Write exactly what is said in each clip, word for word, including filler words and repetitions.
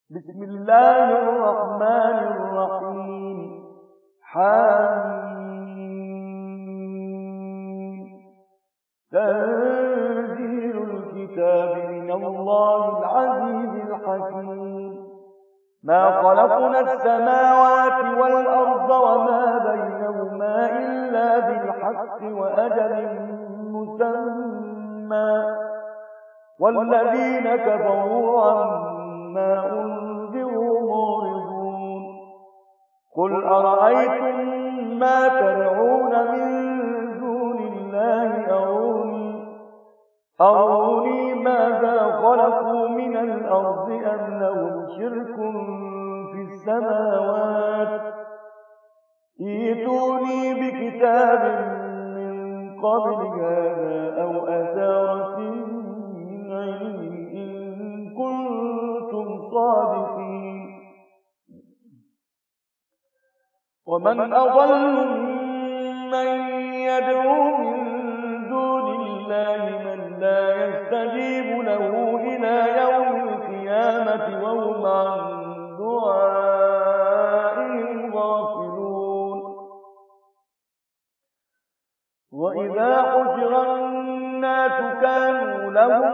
بسم الله الرحمن الرحيم. حميم. تنزيل الكتاب من الله العزيز الحكيم. ما خلقنا السماوات والأرض وما بينهما إلا بالحق وأجل مسمى، والذين كفروا عما أنذروا معرضون. قل أرأيتم ما تدعون من دون الله أروني أروني ماذا خلقوا من الأرض أم لهم شرك في السماوات، ائتوني بكتاب من قبل هذا أو أثارة من علم إن كنتم صادقين. ومن أضل ممن يدعو من دون الله من لا يستجيب له إلى يوم القيامة وهم عن دعائهم غافلون. وإذا حشر الناس كانوا لهم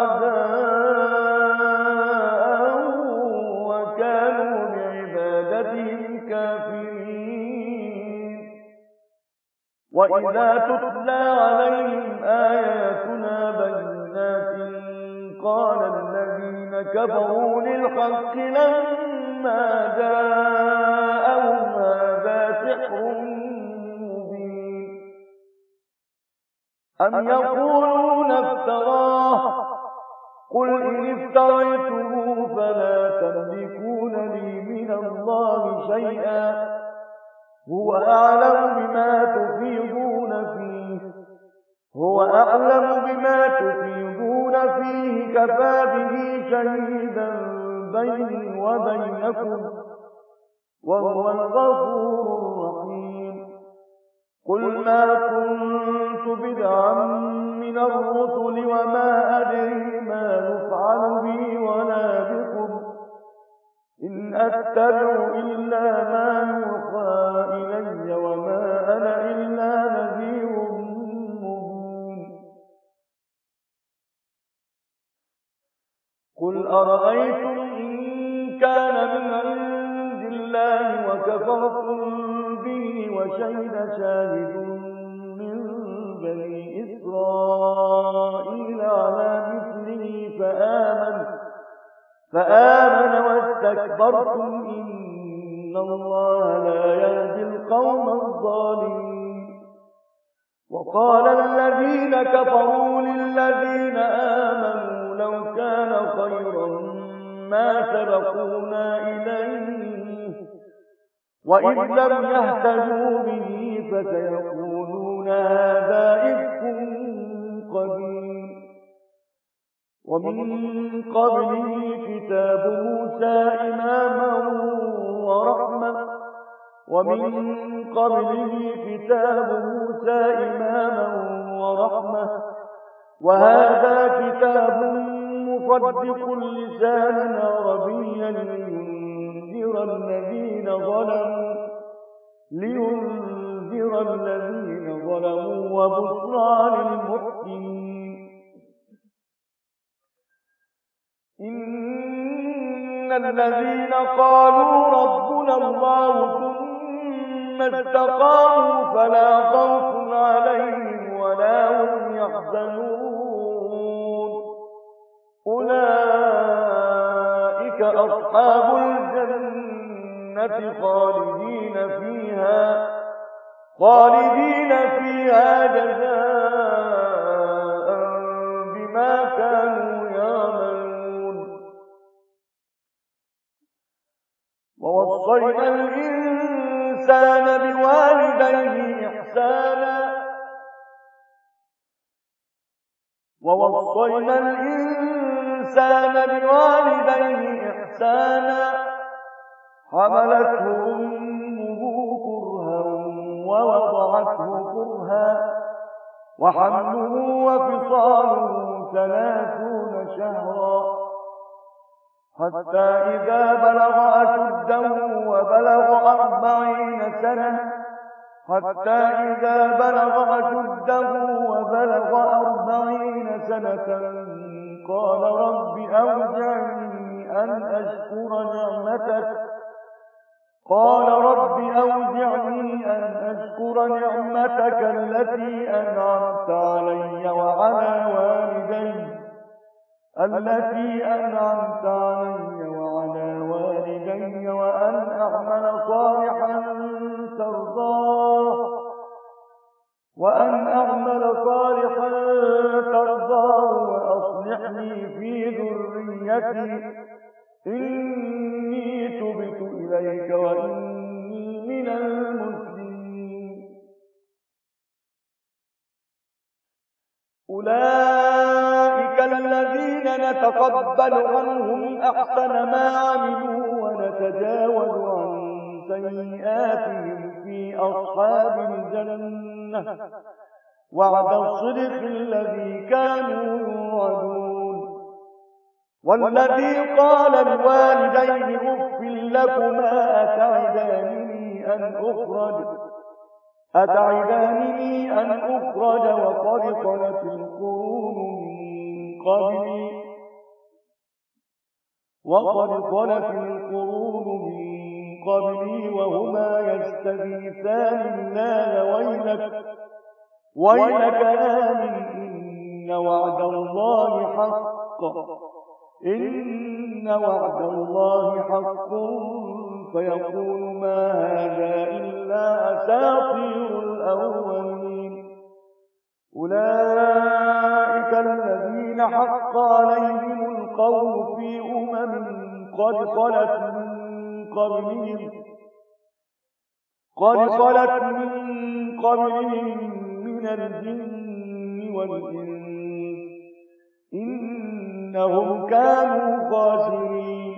أعداء وكانوا بعبادتهم كافرين. وإذا تتلى عليهم آياتنا بينات قال الذين كفروا للحق لما جاءهم هذا سحر مبين. أم يقولون افتراه، قل إن افتريته فلا تملكون لي من الله شيئا، هو أعلم بما تفيضون فيه هو أعلم بما تفيضون فيه كفى به شهيدا بيني وبينكم وهو الغفور الرحيم. قل ما كنت بدعا من الرسل وما أدري ما يفعل بي ولا بكم، إن أتبع إلا ما يوحى إلي وما أنا إلا نذير مبين. قل أرأيتم إن كان من عند الله وكفرتم به وشهد شاهد من بني إسرائيل على مثله فآمن فآمن واستكبرتم إن الله لا يهدي القوم الظالمين. وقال الذين كفروا للذين آمنوا لو كان خيرا ما سبقونا إليه، وإذ لم يهتدوا به فسيقولون هذا إفك قديم. ومن قبله كتاب موسى إماما ورحمة ومن قبله كتاب موسى إماما ورحمة وهذا كتاب مصدق لسانا عربيا لينذر الذين ظلموا لينذر الذين ظلموا وبشرى للمحسنين. إن الذين قالوا ربنا الله ثم استقاموا فلا خوف عليهم ولا هم يحزنون، أولئك أصحاب الجنة خالدين فيها خالدين فيها جزاء بما كانوا يعملون. ووصينا الإنسان بوالديه إحسانا ووصينا الإنسان بوالديه إحسانا حملته أمه كرها ووضعته كرها وحمله وفصاله ثلاثون شهرا حتى إذا بلغ أشده وبلغ أربعين سنة حتى إذا بلغ أشده وبلغ أربعين سنة قال رب أوزعني أن أشكر نعمتك قال رب أوزعني أن أشكر نعمتك التي أنعمت علي وعلى والدي التي أنعمت علي وعلى والدي وأن أعمل صالحا ترضاه وأن أعمل صالحا ترضاه وأصلح لي في ذريتي إني تبت إليك وإني من المسلمين. أولئك الذين نتقبل عنهم أحسن ما عملوا ونتجاوز عن سيئاتهم في أصحاب الجنة وعد الصدق الذي كانوا يوعدون. والذي قال لوالديه أف لكما أتعدانني أن أخرج أتعدانني أن أخرج وقد خلت القرون من قبلي وقد خلت القرون من قبلي وهما يستغيثان الله ويلك ويلك آمن إن وعد الله حق إن وعد الله حق فيقول ما هذا إلا أساطير الأولين. أولئك الذين حق عليهم القول في أمم قد خلت من قبلهم قد خلت من قبلهم من الجن والإنس إنهم كانوا خاسرين.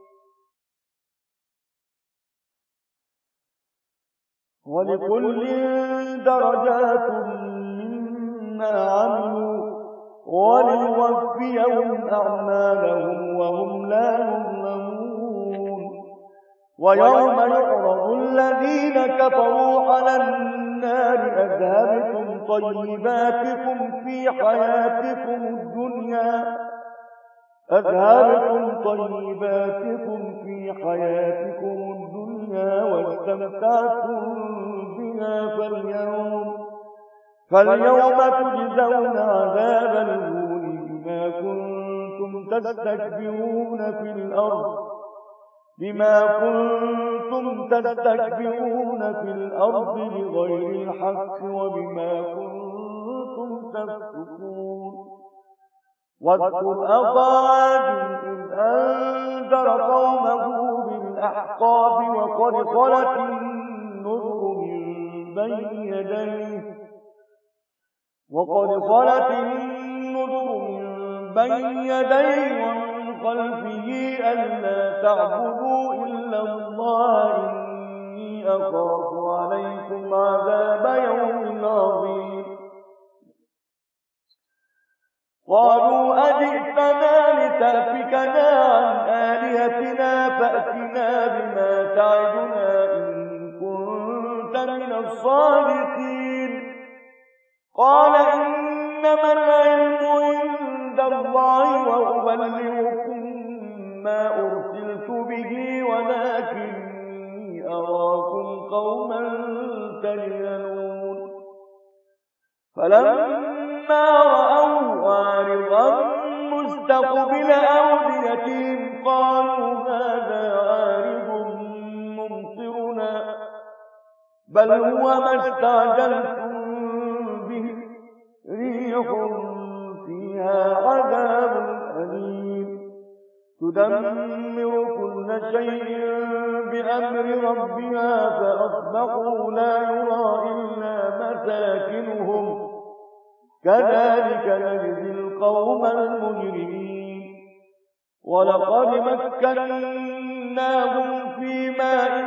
ولكل درجات مما عملوا وليوفيهم أعمالهم وهم لا يظلمون. ويوم يعرض الذين كفروا على النار أذهبتم طيباتكم في حياتكم الدنيا أذهبتم طيباتكم في حياتكم الدنيا واستمتعتم بها فاليوم فاليوم تجزون عذاب الهون بما كنتم تستكبرون في الأرض بما كنتم تستكبرون في الأرض بغير الحق وبما كنتم تفسقون. واذكر أخا عاد إذ أنذر قومه بالأحقاف وقد خلت النذر من بين يديه وقد خلت النذر من بين يديه ومن خلفه ألا تعبدوا إلا الله إني أخاف عليكم عذاب يوم عظيم. قالوا أجئتنا لتأفكنا عن آلهتنا فأتنا بما تعدنا إن كنت من الصادقين. قال إنما العلم عند الله وأبلغكم ما أرسلت به ولكني أراكم قوما تجهلون. فلما رأوه عارضا مستقبل أوديتهم قالوا هذا عارض ممطرنا بل هو ما استعجلتم به ريح فيها عذاب أليم تدمر كل شيء بأمر ربها فأصبحوا لا يرى إلا مساكنهم كذلك نجزي القوم المجرمين. ولقد مكناهم في ماء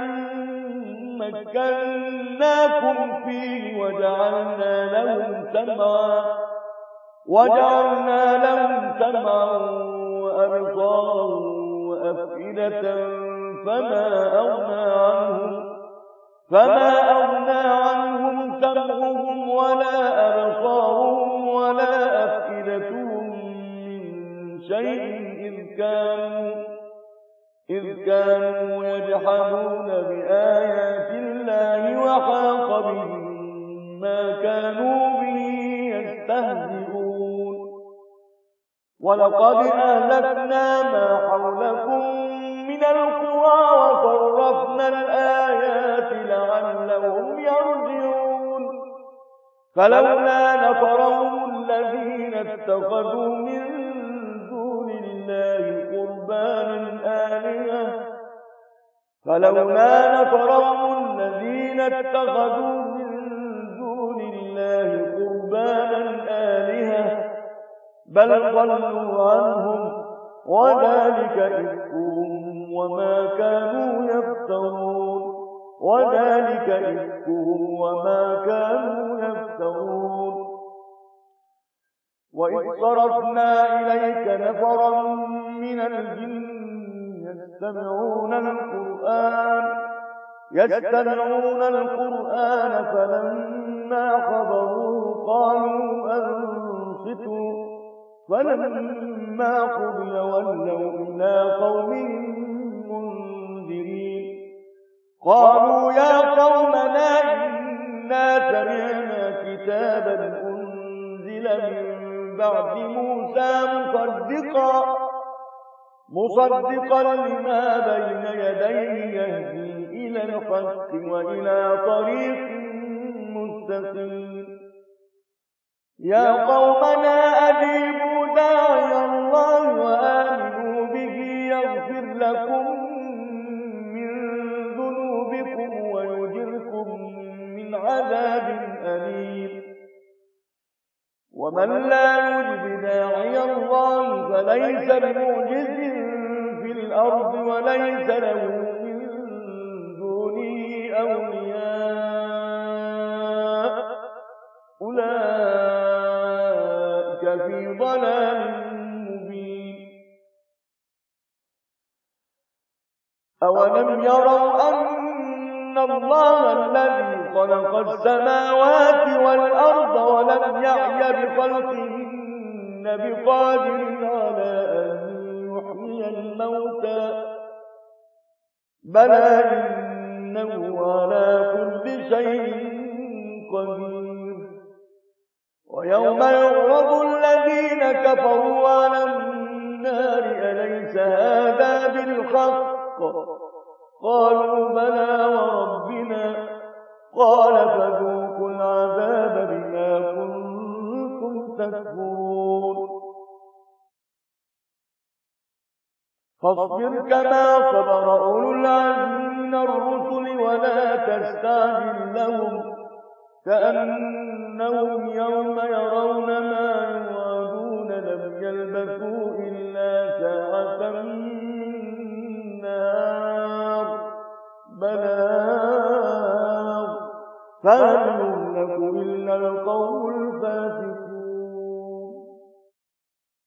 مكناكم فيه وجعلنا لهم سمعا وجعلنا لهم سمعا وأبصارا أفئدة فما أغنى عنهم فما أغنى عنهم سمعهم ولا أبصارهم ولا أفئدتهم من شيء إذ كانوا إذ كانوا يجحدون بآيات الله وحاق بهم ما كانوا به يستهزئون ولقد أهلكنا ما حولكم من القرى وصرفنا الآيات لعلهم يرجعون فلولا نفرهم الذين اتخذوا من دون الله قربانا آلهة فلولا نفرهم الذين اتخذوا من دون الله قربانا آلهة بل ضلوا عنهم وذلك إفكهم وما كانوا يفترون وذلك إفكهم وما كانوا يفترون وإذ صرفنا إليك نفرا من الجن يستمعون القرآن يستمعون القرآن فلما حضروه قالوا أنصتوا فلما قضي ولوا إلى قومهم منذرين قالوا يا قومنا إنا سمعنا كتابا أنزل من بعد موسى مصدقا مصدقا لما بين يديه يهدي إلى الحق وإلى طريق مستقيم يا قومنا أجيبوا داعي الله وآمنوا به يغفر لكم من ذنوبكم ويجركم من عذاب أليم ومن لا يجب داعي الله فليس بمعجز في الأرض وليس له من دونه أولياء أولئك في ضلال مبين أولم يروا أن الله الذي خلق السماوات والأرض ولم يعي بخلقهن بقادر على أن يحيي الموتى بلى إنه على كل شيء قدير ويوم يعرض الذين كفروا على النار أليس هذا بالحق قالوا بلى وربنا قال فذوقوا العذاب بما كنتم تكفرون فاصبر كما صبر أولو العزم من الرسل ولا تستعجل لهم كأنهم يوم يرون ما يوعدون لم يلبثوا إلا ساعة من نار بلاغ فهل يهلك إلا القوم الفاسقون